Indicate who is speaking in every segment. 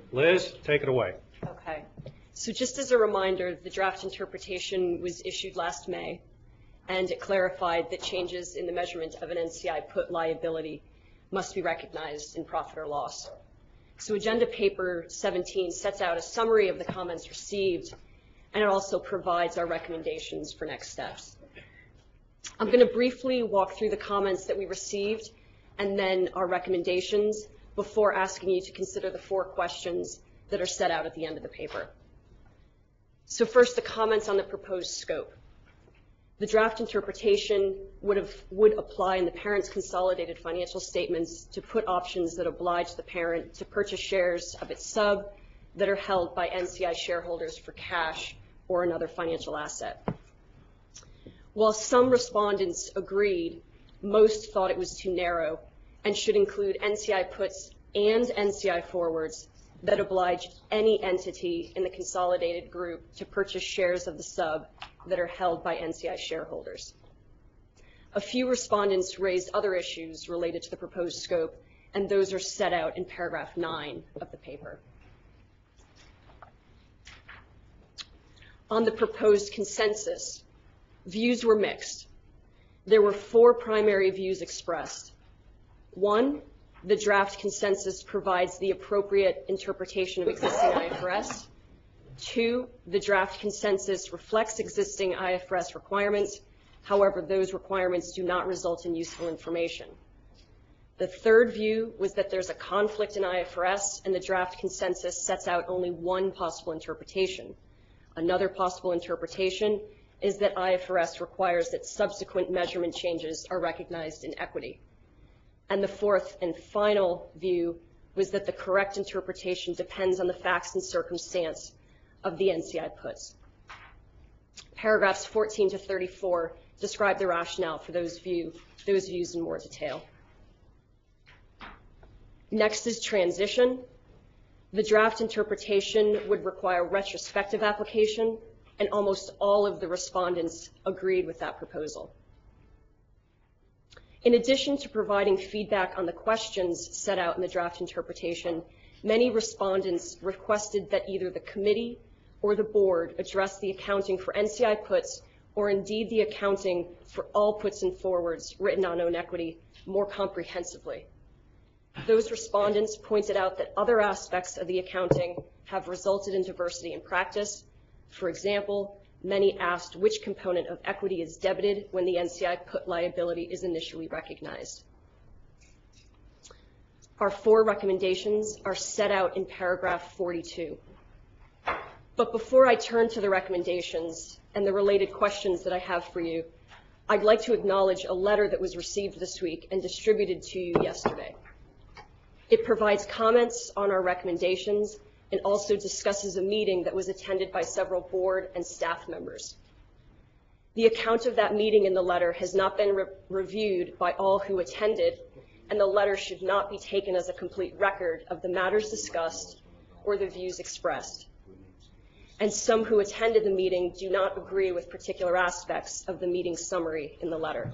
Speaker 1: Liz, take it away.
Speaker 2: Okay. So just as a reminder, the draft interpretation was issued last May, and it clarified that changes in the measurement of an NCI put liability must be recognized in profit or loss. So Agenda Paper 17 sets out a summary of the comments received, and it also provides our recommendations for next steps. I'm going to briefly walk through the comments that we received and then our recommendations before asking you to consider the 4 questions that are set out at the end of the paper. So first, the comments on the proposed scope. The draft interpretation would apply in the parent's consolidated financial statements to put options that oblige the parent to purchase shares of its sub that are held by NCI shareholders for cash or another financial asset. While some respondents agreed, most thought it was too narrow and should include NCI puts and NCI forwards that oblige any entity in the consolidated group to purchase shares of the sub that are held by NCI shareholders. A few respondents raised other issues related to the proposed scope, and those are set out in paragraph 9 of the paper. On the proposed consensus, views were mixed. There were 4 primary views expressed. 1, the draft consensus provides the appropriate interpretation of existing IFRS. 2, the draft consensus reflects existing IFRS requirements. However, those requirements do not result in useful information. The 3rd view was that there's a conflict in IFRS, and the draft consensus sets out only one possible interpretation. Another possible interpretation is that IFRS requires that subsequent measurement changes are recognized in equity. And the 4th and final view was that the correct interpretation depends on the facts and circumstance of the NCI puts. Paragraphs 14 to 34 describe the rationale for those views in more detail. Next is transition. The draft interpretation would require retrospective application, and almost all of the respondents agreed with that proposal. In addition to providing feedback on the questions set out in the draft interpretation, many respondents requested that either the committee or the board address the accounting for NCI puts, or indeed the accounting for all puts and forwards written on own equity, more comprehensively. Those respondents pointed out that other aspects of the accounting have resulted in diversity in practice. For example, many asked which component of equity is debited when the NCI put liability is initially recognized. Our 4 recommendations are set out in paragraph 42. But before I turn to the recommendations and the related questions that I have for you, I'd like to acknowledge a letter that was received this week and distributed to you yesterday. It provides comments on our recommendations and also discusses a meeting that was attended by several board and staff members. The account of that meeting in the letter has not been reviewed by all who attended, and the letter should not be taken as a complete record of the matters discussed or the views expressed. And some who attended the meeting do not agree with particular aspects of the meeting summary in the letter.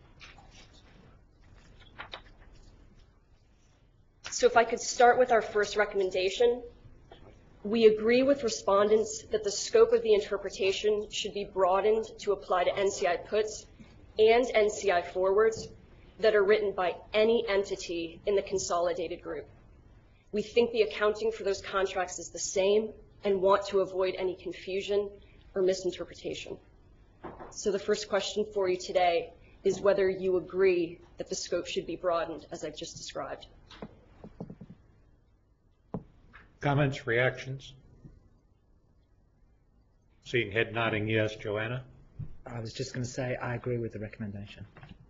Speaker 2: So if I could start with our first recommendation, we agree with respondents that the scope of the interpretation should be broadened to apply to NCI puts and NCI forwards that are written by any entity in the consolidated group. We think the accounting for those contracts is the same and want to avoid any confusion or misinterpretation. So the first question for you today is whether you agree that the scope should be broadened as I've just described.
Speaker 1: Comments, reactions? Seeing head nodding yes. Joanna?
Speaker 3: I was just going to say I agree with the recommendation.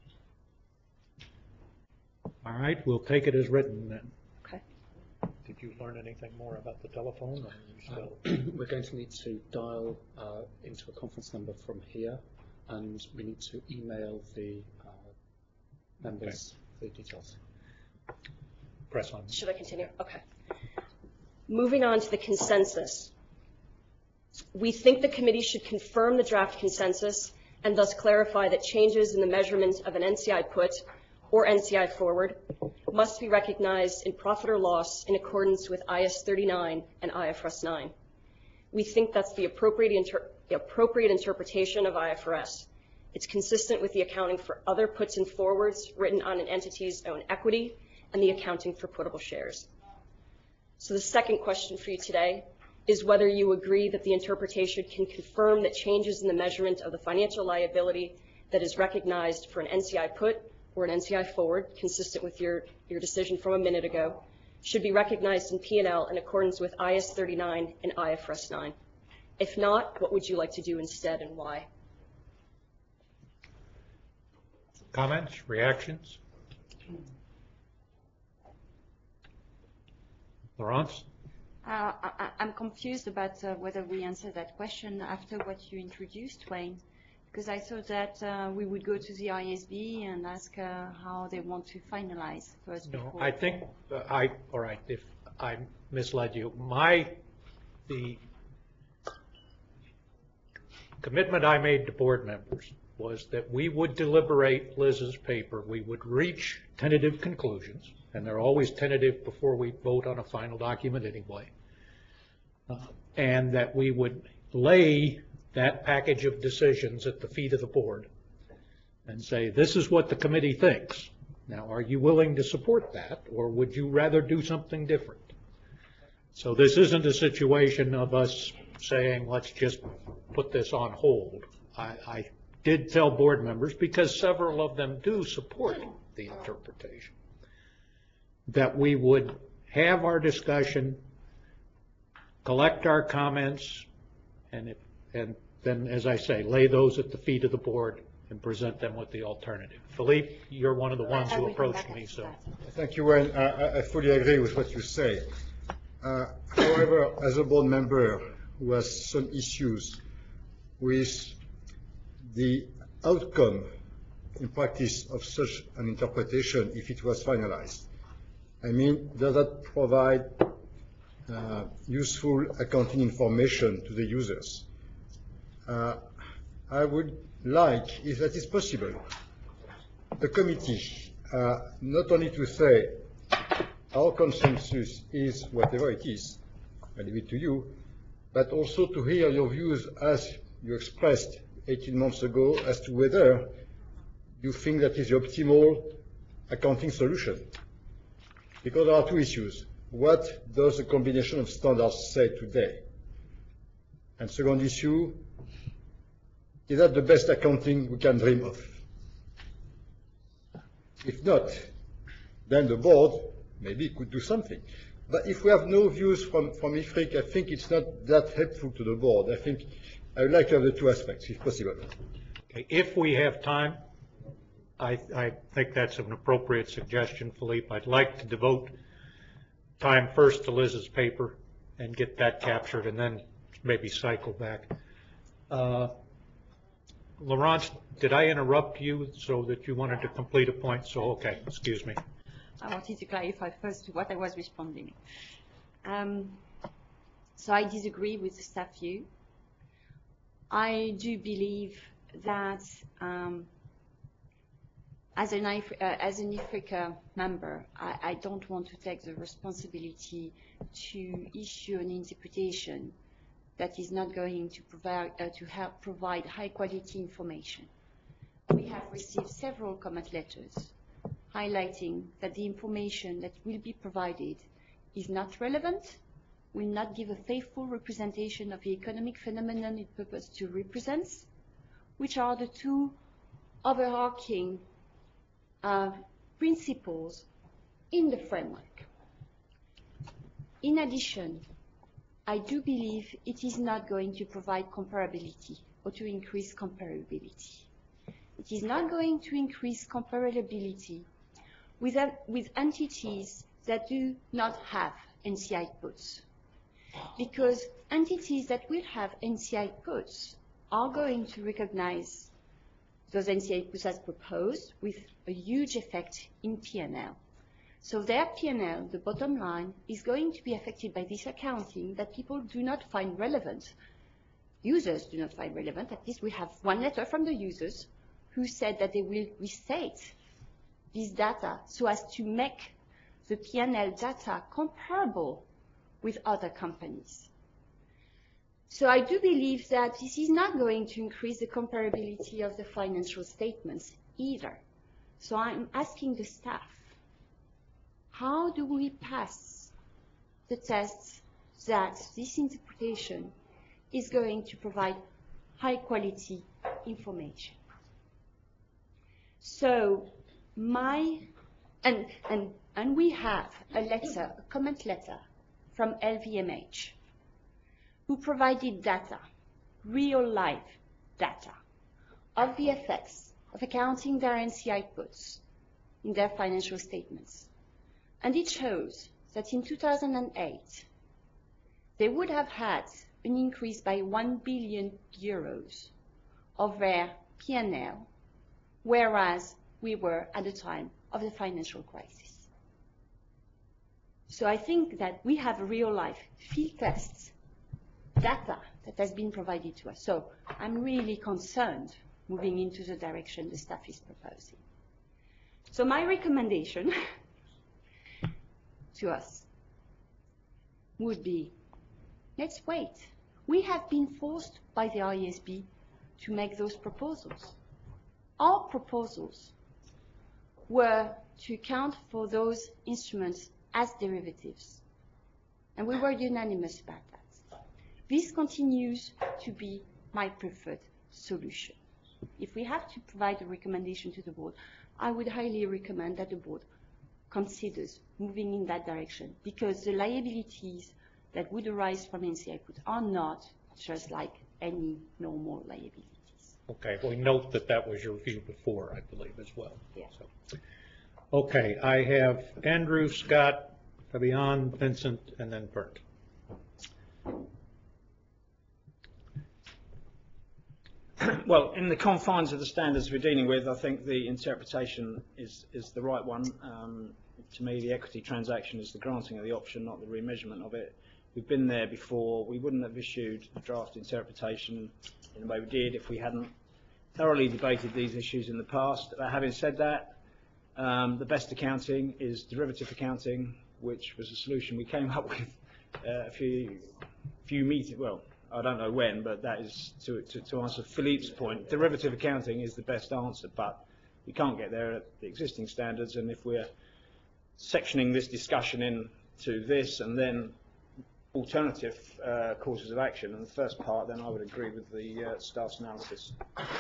Speaker 1: All right, we'll take it as written then.
Speaker 2: Okay.
Speaker 1: Did you learn anything more about the telephone? Or are you still...
Speaker 4: We're going to need to dial into a conference number from here, and we need to email the members the details.
Speaker 1: Press on.
Speaker 2: Should I continue? Okay. Moving on to the consensus. We think the committee should confirm the draft consensus and thus clarify that changes in the measurement of an NCI put or NCI forward must be recognized in profit or loss in accordance with IAS 39 and IFRS 9. We think that's the appropriate interpretation of IFRS. It's consistent with the accounting for other puts and forwards written on an entity's own equity and the accounting for puttable shares. So the second question for you today is whether you agree that the interpretation can confirm that changes in the measurement of the financial liability that is recognized for an NCI put or an NCI forward, consistent with your decision from a minute ago, should be recognized in P&L in accordance with IAS 39 and IFRS 9. If not, what would you like to do instead and why?
Speaker 1: Comments, reactions? Laurence?
Speaker 5: I'm confused about whether we answer that question after what you introduced, Wayne, because I thought that we would go to the ISB and ask how they want to finalize first.
Speaker 1: No,
Speaker 5: before.
Speaker 1: I think, all right, if I misled you, the commitment I made to board members was that we would deliberate Liz's paper, we would reach tentative conclusions, and they're always tentative before we vote on a final document anyway, and that we would lay that package of decisions at the feet of the board and say, this is what the committee thinks. Now, are you willing to support that, or would you rather do something different? So this isn't a situation of us saying, let's just put this on hold. I did tell board members, because several of them do support the interpretation, that we would have our discussion, collect our comments, and then, as I say, lay those at the feet of the board and present them with the alternative. Philippe, you're one of the ones who approached me, so.
Speaker 6: Thank you, Wayne. I fully agree with what you say. However, as a board member who has some issues with the outcome in practice of such an interpretation if it was finalized, I mean, does that provide useful accounting information to the users? I would like, if that is possible, the committee not only to say our consensus is whatever it is, I leave it to you, but also to hear your views as you expressed 18 months ago as to whether you think that is the optimal accounting solution. Because there are two issues. What does the combination of standards say today? And second issue, is that the best accounting we can dream of? If not, then the board maybe could do something. But if we have no views from IFRIC, I think it's not that helpful to the board. I think I would like to have the two aspects, if possible.
Speaker 1: Okay, if we have time, I think that's an appropriate suggestion, Philippe. I'd like to devote time first to Liz's paper and get that captured, and then maybe cycle back. Laurence, did I interrupt you so that you wanted to complete a point? So, okay, excuse me.
Speaker 5: I wanted to clarify first what I was responding. So I disagree with the staff view. I do believe that as an IFRIC member, I don't want to take the responsibility to issue an interpretation that is not going to help provide high quality information. We have received several comment letters highlighting that the information that will be provided is not relevant, will not give a faithful representation of the economic phenomenon it purports to represent, which are the two overarching principles in the framework. In addition, I do believe it is not going to provide comparability or to increase comparability. It is not going to increase comparability with entities that do not have NCI puts, because entities that will have NCI puts are going to recognize those NCI puts as proposed with a huge effect in P&L. So their P&L, the bottom line, is going to be affected by this accounting that people do not find relevant. Users do not find relevant. At least we have one letter from the users who said that they will restate this data so as to make the P&L data comparable with other companies. So I do believe that this is not going to increase the comparability of the financial statements either. So I'm asking the staff, how do we pass the tests that this interpretation is going to provide high quality information? So and we have a letter, a comment letter from LVMH, who provided data, real life data, of the effects of accounting their NCI puts in their financial statements. And it shows that in 2008, they would have had an increase by 1 billion euros of their P&L, whereas we were at the time of the financial crisis. So I think that we have real life field tests data that has been provided to us. So I'm really concerned moving into the direction the staff is proposing. So my recommendation to us would be, let's wait. We have been forced by the IASB to make those proposals. Our proposals were to account for those instruments as derivatives, and we were unanimous about that. This continues to be my preferred solution. If we have to provide a recommendation to the board, I would highly recommend that the board considers moving in that direction, because the liabilities that would arise from NCI put are not just like any normal liabilities.
Speaker 1: Okay, we note that that was your view before, I believe, as well.
Speaker 5: Yeah.
Speaker 1: So, okay, I have Andrew, Scott, Fabian, Vincent, and then Bernd.
Speaker 7: Well, in the confines of the standards we're dealing with, I think the interpretation is the right one. To me, the equity transaction is the granting of the option, not the remeasurement of it. We've been there before. We wouldn't have issued a draft interpretation in the way we did if we hadn't thoroughly debated these issues in the past. Having said that, the best accounting is derivative accounting, which was a solution we came up with a few meetings. Well, I don't know when, but that is to answer Philippe's point. Derivative accounting is the best answer, but we can't get there at the existing standards. And if we're sectioning this discussion into this and then alternative courses of action in the first part, then I would agree with the staff's analysis.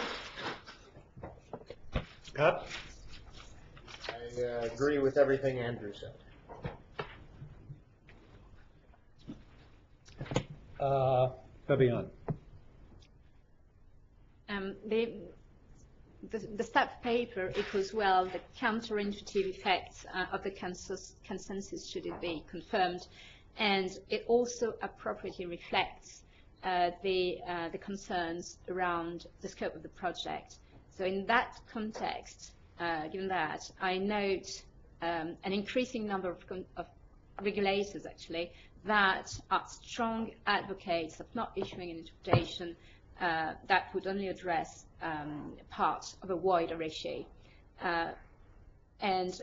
Speaker 1: Scott?
Speaker 8: I agree with everything Andrew said.
Speaker 1: Fabian?
Speaker 9: The staff paper echoes well the counterintuitive effects of the consensus should it be confirmed, and it also appropriately reflects the concerns around the scope of the project. So in that context, given that, I note an increasing number of regulators actually that are strong advocates of not issuing an interpretation that would only address part of a wider issue. And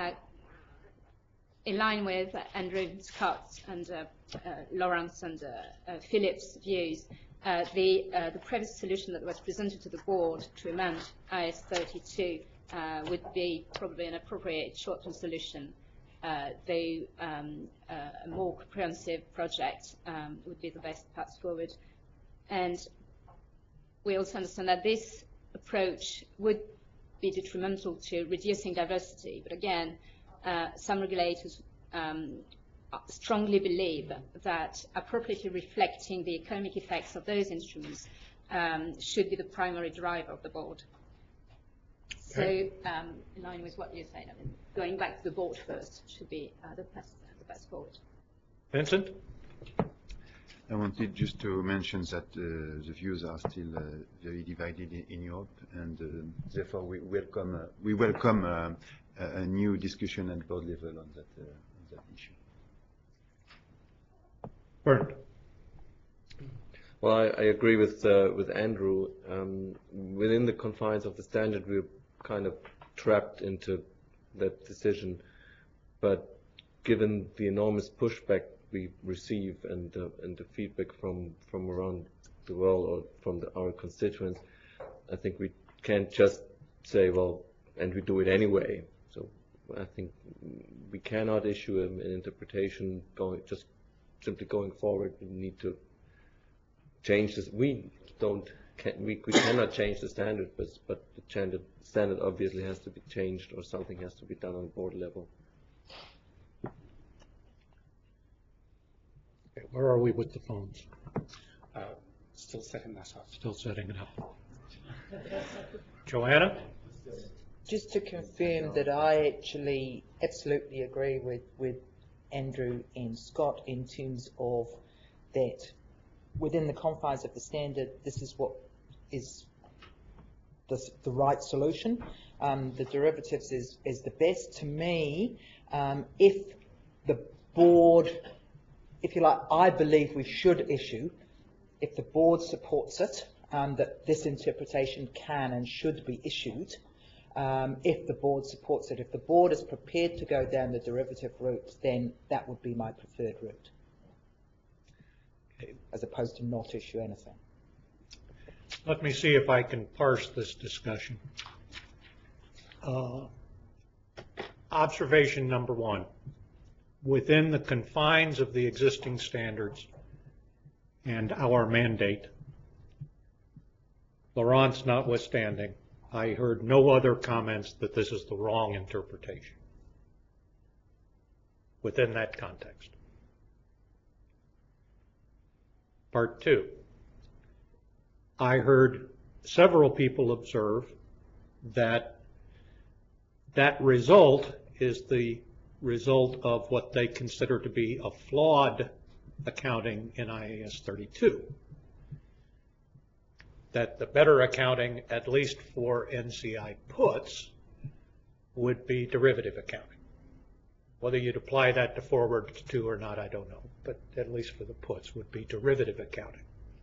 Speaker 9: in line with Andrew, Scott, and Lawrence and Philip's views, the previous solution that was presented to the board to amend IS 32 would be probably an appropriate short-term solution, though a more comprehensive project would be the best path forward. And we also understand that this approach would be detrimental to reducing diversity, but again, some regulators strongly believe that appropriately reflecting the economic effects of those instruments should be the primary driver of the board. Okay. So, in line with what you said, I mean, going back to the board first should be the best forward.
Speaker 1: Vincent?
Speaker 10: I wanted just to mention that the views are still very divided in Europe, and therefore we welcome a new discussion at board level on that issue.
Speaker 1: Bernd?
Speaker 11: Well, I agree with Andrew. Within the confines of the standard, we're kind of trapped into that decision. But given the enormous pushback we receive and the feedback from around the world or from our constituents, I think we can't just say, well, and we do it anyway. So I think we cannot issue an interpretation simply going forward. We need to change this. We cannot change the standard, but the standard obviously has to be changed, or something has to be done on board level.
Speaker 1: Okay, where are we with the phones?
Speaker 4: Still setting that up.
Speaker 1: Still setting it up. Joanna?
Speaker 3: Just to confirm that I actually absolutely agree with Andrew and Scott in terms of that within the confines of the standard, this is what is the right solution. The derivatives is the best. To me, if the board, if you like, I believe we should issue, if the board supports it, that this interpretation can and should be issued. If the board supports it, if the board is prepared to go down the derivative route, then that would be my preferred route, as opposed to not issue anything.
Speaker 1: Let me see if I can parse this discussion. Observation number one, within the confines of the existing standards and our mandate, Laurence notwithstanding, I heard no other comments that this is the wrong interpretation within that context. Part two, I heard several people observe that that result is the result of what they consider to be a flawed accounting in IAS 32. That the better accounting, at least for NCI puts, would be derivative accounting. Whether you'd apply that to forwards too or not, I don't know, but at least for the puts would be derivative accounting.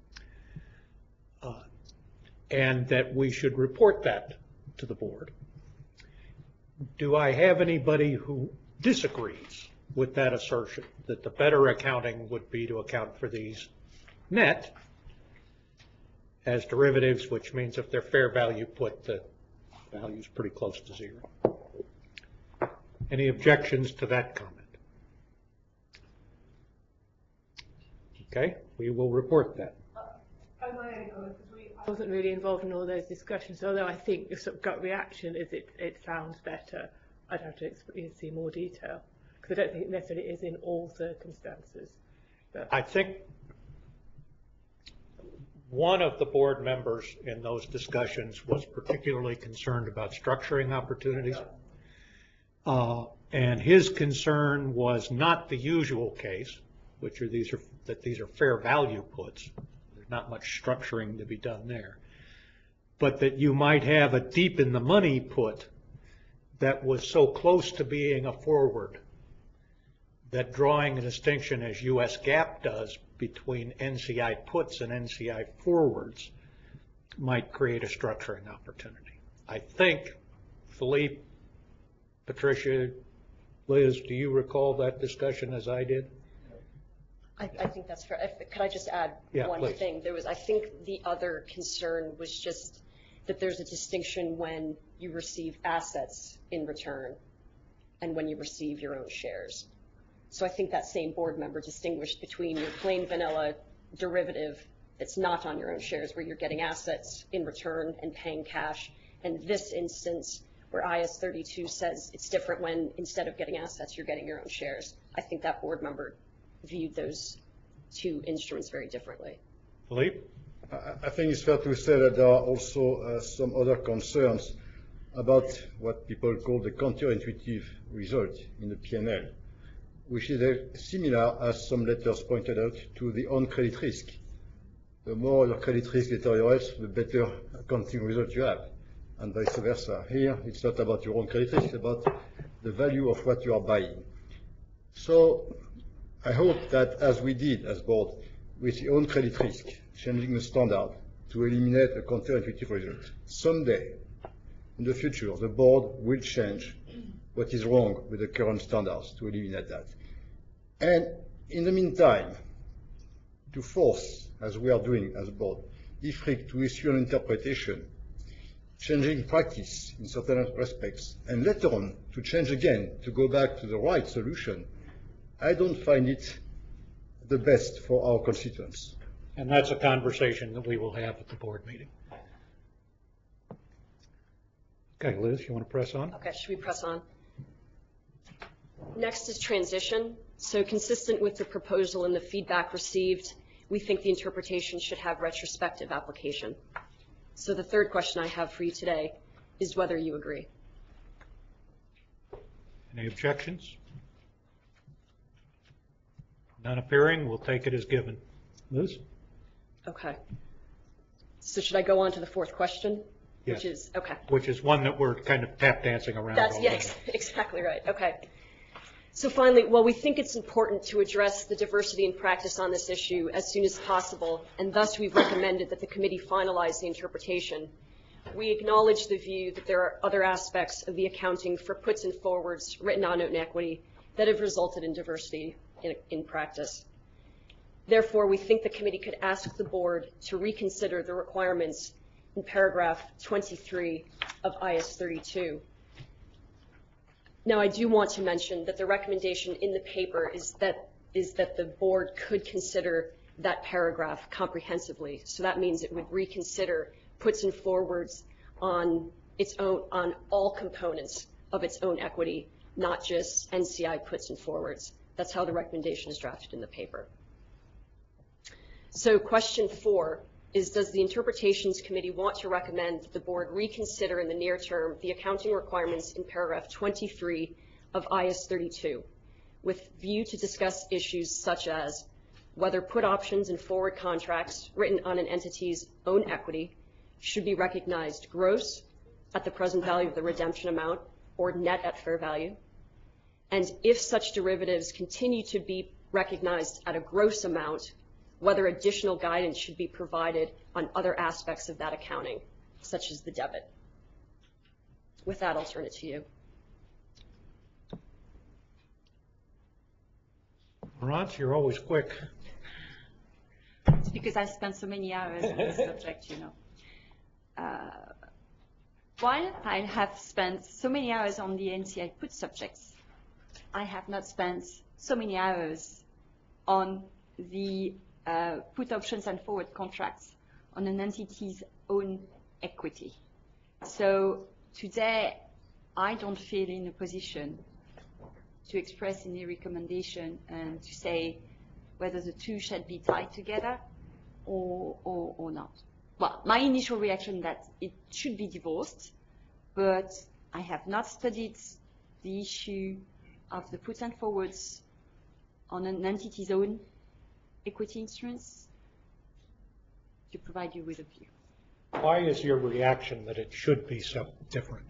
Speaker 1: And that we should report that to the board. Do I have anybody who disagrees with that assertion, that the better accounting would be to account for these net as derivatives, which means if they're fair value put, the value is pretty close to zero? Any objections to that comment? Okay, we will report that.
Speaker 12: I wasn't really involved in all those discussions, although I think the sort of gut reaction is it sounds better. I'd have to see more detail, because I don't think it necessarily is in all circumstances. But
Speaker 1: I think one of the board members in those discussions was particularly concerned about structuring opportunities. And his concern was not the usual case, which are these are fair value puts. There's not much structuring to be done there. But that you might have a deep in the money put that was so close to being a forward that drawing a distinction as US GAAP does between NCI puts and NCI forwards might create a structuring opportunity. I think, Philippe, Patricia, Liz, do you recall that discussion as I did?
Speaker 2: I think that's fair. Could I just add one
Speaker 1: please.
Speaker 2: thing? I think the other concern was just that there's a distinction when you receive assets in return and when you receive your own shares. So I think that same board member distinguished between your plain vanilla derivative that's not on your own shares, where you're getting assets in return and paying cash, and this instance where IAS 32 says it's different when instead of getting assets, you're getting your own shares. I think that board member viewed those two instruments very differently.
Speaker 1: Philippe?
Speaker 6: I think it's fair to say that there are also some other concerns about what people call the counterintuitive result in the P&L, which is similar, as some letters pointed out, to the own credit risk. The more your credit risk deteriorates, the better accounting result you have, and vice versa. Here, it's not about your own credit risk, it's about the value of what you are buying. So I hope that, as we did as board with the own credit risk, changing the standard to eliminate a counterintuitive result, someday in the future the board will change what is wrong with the current standards to eliminate that. And in the meantime, to force, as we are doing as a board, IFRIC to issue an interpretation, changing practice in certain respects, and later on to change again, to go back to the right solution, I don't find it the best for our constituents.
Speaker 1: And that's a conversation that we will have at the board meeting. Okay, Liz, you want to press on?
Speaker 2: Okay, should we press on? Next is transition. So consistent with the proposal and the feedback received, we think the interpretation should have retrospective application. So the third question I have for you today is whether you agree.
Speaker 1: Any objections? None appearing, we'll take it as given. Liz?
Speaker 2: Okay. So should I go on to the fourth question?
Speaker 1: Yes.
Speaker 2: Which is, okay.
Speaker 1: Which is one that we're kind of tap dancing around.
Speaker 2: That's,
Speaker 1: already.
Speaker 2: yes, exactly right. Okay. So finally, while we think it's important to address the diversity in practice on this issue as soon as possible, and thus we've recommended that the committee finalize the interpretation, we acknowledge the view that there are other aspects of the accounting for puts and forwards written on note and equity that have resulted in diversity in practice. Therefore, we think the committee could ask the board to reconsider the requirements in paragraph 23 of IS 32. Now, I do want to mention that the recommendation in the paper is that the board could consider that paragraph comprehensively. So that means it would reconsider puts and forwards on its own, on all components of its own equity, not just NCI puts and forwards. That's how the recommendation is drafted in the paper. So question 4 is, does the Interpretations Committee want to recommend that the board reconsider in the near term the accounting requirements in paragraph 23 of IS 32 with view to discuss issues such as whether put options and forward contracts written on an entity's own equity should be recognized gross at the present value of the redemption amount or net at fair value, and if such derivatives continue to be recognized at a gross amount, whether additional guidance should be provided on other aspects of that accounting, such as the debit. With that, I'll turn it to you.
Speaker 1: Laurence, you're always quick.
Speaker 5: It's because I spent so many hours on this subject, you know. While I have spent so many hours on the NCI put subjects, I have not spent so many hours on the put options and forward contracts on an entity's own equity. So today, I don't feel in a position to express any recommendation and to say whether the two should be tied together or not. Well, my initial reaction that it should be divorced, but I have not studied the issue of the puts and forwards on an entity's own equity instruments to provide you with a view.
Speaker 1: Why is your reaction that it should be so different?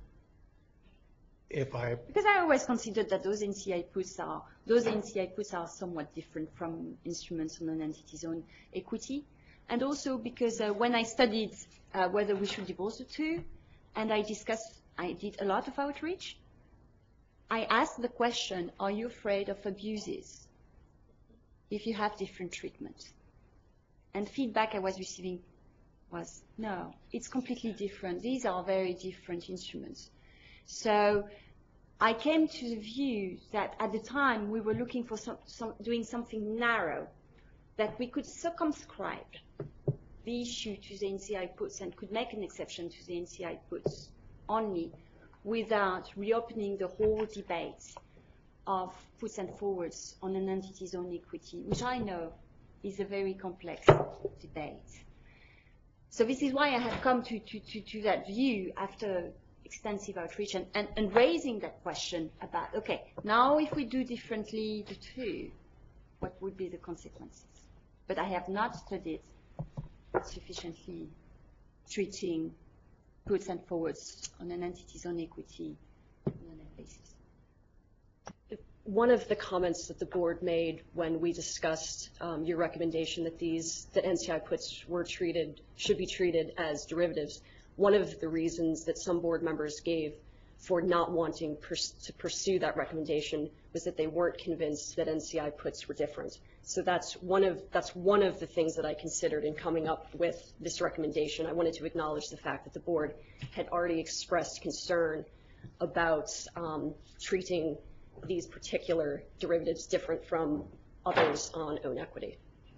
Speaker 5: Because I always considered that those NCI puts are somewhat different from instruments on an entity's own equity, and also because when I studied whether we should divorce the two, and I did a lot of outreach, I asked the question, are you afraid of abuses if you have different treatment? And feedback I was receiving was, no, it's completely different. These are very different instruments. So I came to the view that at the time we were looking for doing something narrow, that we could circumscribe the issue to the NCI puts and could make an exception to the NCI puts only without reopening the whole debate of puts and forwards on an entity's own equity, which I know is a very complex debate. So this is why I have come to that view after extensive outreach and raising that question about, okay, now if we do differently the two, what would be the consequences? But I have not studied sufficiently treating puts and forwards on an entity's own equity on a net basis.
Speaker 2: One of the comments that the board made when we discussed your recommendation that that NCI puts should be treated as derivatives, one of the reasons that some board members gave for not wanting to pursue that recommendation was that they weren't convinced that NCI puts were different. So that's one of the things that I considered in coming up with this recommendation. I wanted to acknowledge the fact that the board had already expressed concern about treating these particular derivatives different from others on own equity.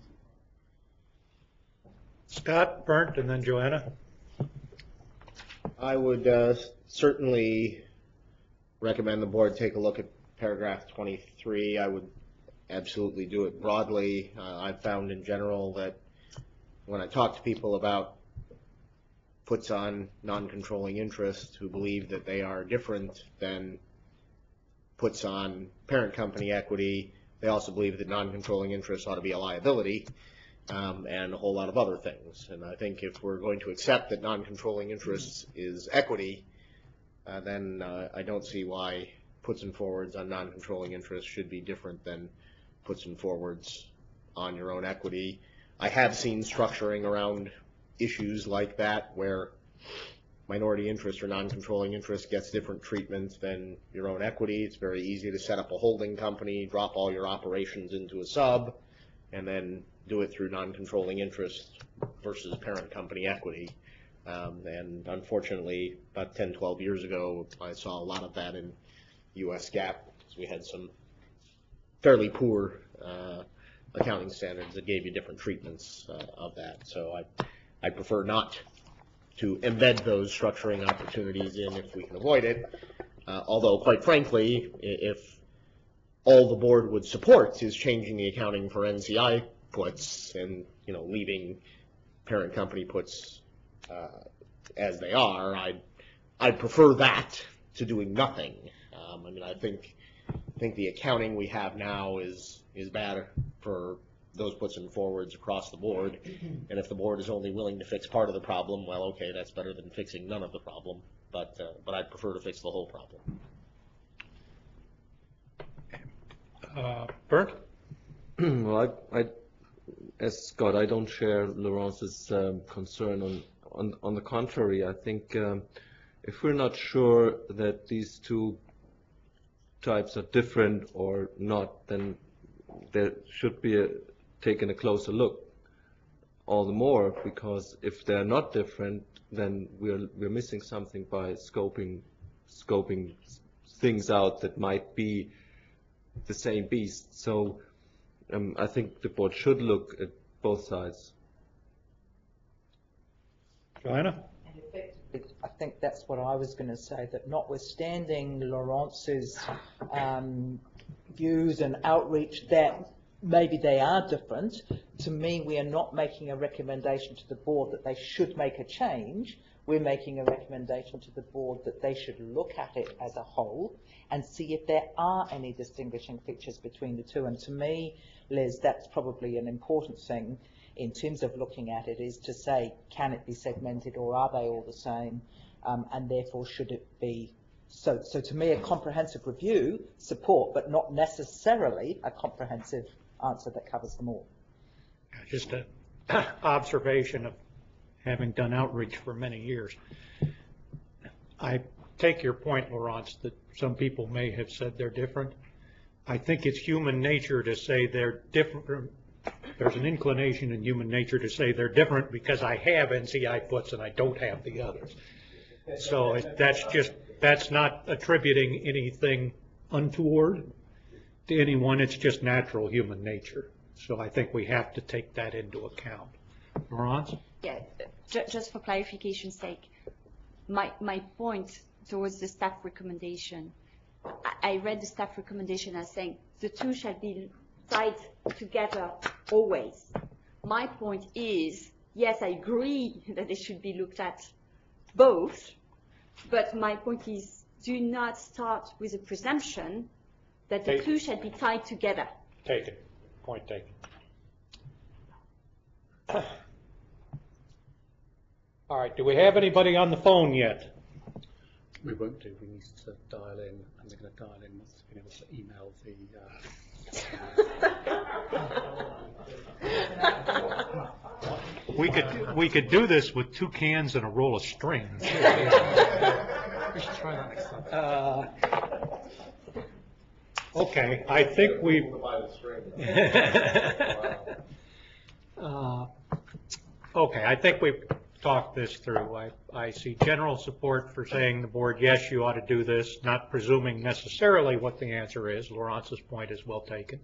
Speaker 1: Scott, Bernd, and then Joanna.
Speaker 8: I would certainly recommend the board take a look at paragraph 23. I would absolutely do it broadly. I've found in general that when I talk to people about puts on non-controlling interest who believe that they are different than puts on parent company equity, they also believe that non-controlling interest ought to be a liability. And a whole lot of other things. And I think if we're going to accept that non-controlling interest is equity, then I don't see why puts and forwards on non-controlling interest should be different than puts and forwards on your own equity. I have seen structuring around issues like that where minority interest or non-controlling interest gets different treatment than your own equity. It's very easy to set up a holding company, drop all your operations into a sub, and then do it through non-controlling interest versus parent company equity. And unfortunately, about 10, 12 years ago, I saw a lot of that in U.S. GAAP, because we had some fairly poor accounting standards that gave you different treatments of that. So I prefer not to embed those structuring opportunities in if we can avoid it. Although, quite frankly, if all the board would support is changing the accounting for NCI puts and leaving parent company puts as they are, I'd prefer that to doing nothing. I mean, I think the accounting we have now is bad for those puts and forwards across the board. And if the board is only willing to fix part of the problem, well, okay, that's better than fixing none of the problem. But I'd prefer to fix the whole problem.
Speaker 1: Bernd?
Speaker 11: Well, as Scott, I don't share Laurence's concern. On the contrary, I think if we're not sure that these two types are different or not, then there should be taken a closer look. All the more because if they're not different, then we're missing something by scoping things out that might be the same beast. So I think the board should look at both sides.
Speaker 1: Joanna?
Speaker 3: And effectively, I think that's what I was going to say, that notwithstanding Laurence's views and outreach that maybe they are different, to me we are not making a recommendation to the board that they should make a change. We're making a recommendation to the board that they should look at it as a whole and see if there are any distinguishing features between the two. And to me, Liz, that's probably an important thing in terms of looking at it, is to say, can it be segmented or are they all the same? And therefore, should it be? So to me, a comprehensive review, support, but not necessarily a comprehensive answer that covers them all.
Speaker 1: Just an observation of having done outreach for many years. I take your point, Laurence, that some people may have said they're different. I think it's human nature to say they're different. There's an inclination in human nature to say they're different because I have NCI puts and I don't have the others. So that's not attributing anything untoward to anyone. It's just natural human nature. So I think we have to take that into account. Laurence?
Speaker 5: Yeah, just for clarification's sake, my point towards the staff recommendation, I read the staff recommendation as saying the two shall be tied together always. My point is, yes, I agree that they should be looked at both, but my point is, do not start with a presumption that the two shall be tied together.
Speaker 1: Taken. Point taken. All right, do we have anybody on the phone yet?
Speaker 4: We won't do. We need to dial in, and they're going to dial in once they've been able to email
Speaker 1: We could do this with 2 cans and a roll of string.
Speaker 4: We should try that next time.
Speaker 1: Okay, I think we've, okay, I think we've talked this through. I see general support for saying the board, yes, you ought to do this, not presuming necessarily what the answer is. Lawrence's point is well taken.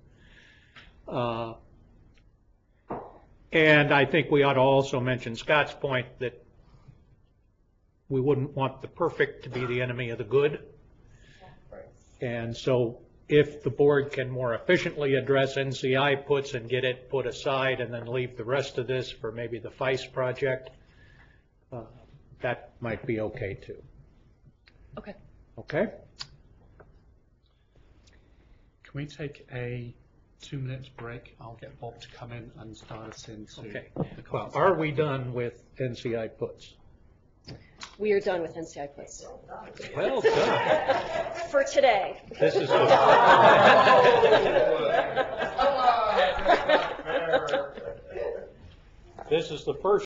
Speaker 1: And I think we ought to also mention Scott's point that we wouldn't want the perfect to be the enemy of the good. And so if the board can more efficiently address NCI puts and get it put aside and then leave the rest of this for maybe the FICE project, that might be okay too.
Speaker 2: Okay.
Speaker 1: Okay?
Speaker 4: Can we take a 2-minute break? I'll get Bob to come in and dial us into
Speaker 1: Okay.
Speaker 4: the
Speaker 1: Well,
Speaker 4: conference.
Speaker 1: are we done with NCI puts?
Speaker 2: We are done with NCI puts.
Speaker 1: Well done.
Speaker 2: For today.
Speaker 1: This is this is the first